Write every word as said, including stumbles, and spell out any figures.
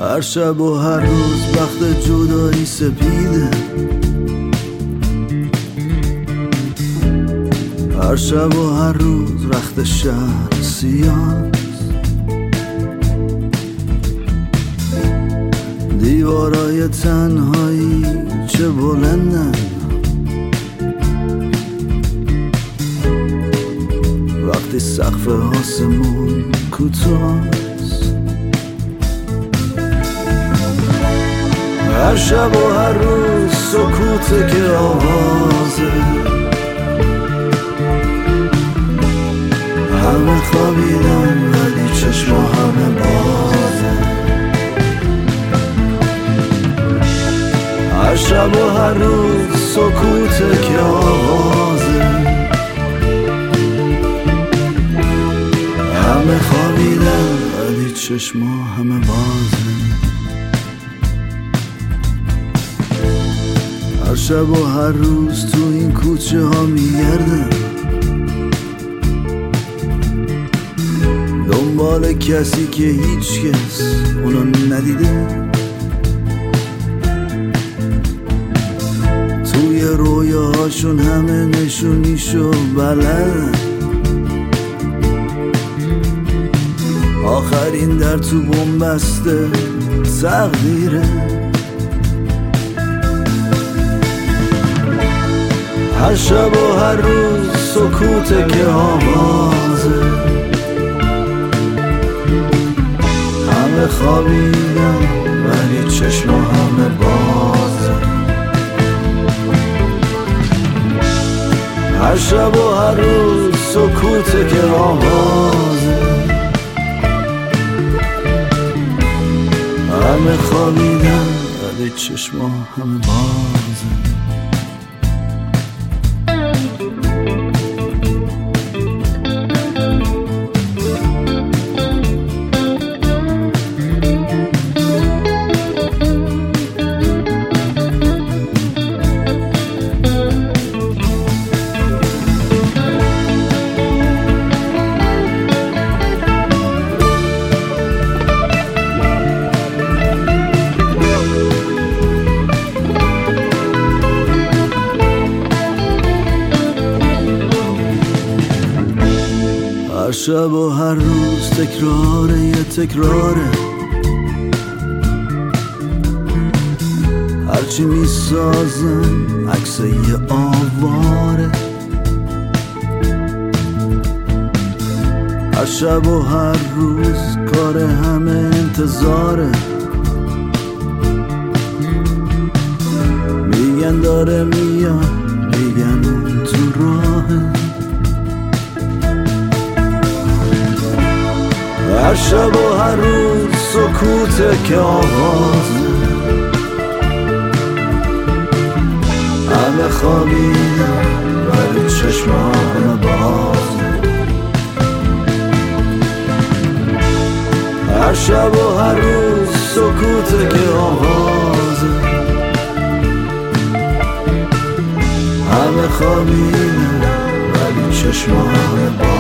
هر شب و هر روز وقت جدایی سپیده، هر شب و هر روز رخت شهر سیاست، دیوارای تنهایی چه بلندن، وقتی سقف آسمون کوتاست. هر شب و هر روز سکوته که آوازه، همه خوابیدن ولی چشم همه بازه. هر شب و هر روز سکوته که آوازه، همه خوابیدن ولی چشم همه بازه. هر شب و هر روز تو این کوچه ها میگردم، دنبال کسی که هیچ کس اونو ندیده، توی رویاهاشون همه نشونیشو بلدن، آخرین در تو بنبسته تقدیره. هر شب و هر روز سکوته که آوازه، همه خوابیدن ولی چشم همه بازه. هر شب و هر روز سکوته که آوازه، همه خوابیدن ولی چشم همه بازه. هر شب و هر روز تکراره یه تکراره، هرچی میسازن عکس یه آواره. هر شب و هر روز کار همه انتظاره، میگن داره میاد، میگن اون تو راهه. هر شب و هر روز سکوته که آوازه، همه خوابیدن ولی چشم همه بازه. هر شب و هر روز سکوته که آوازه، همه خوابیدن ولی چشم همه بازه.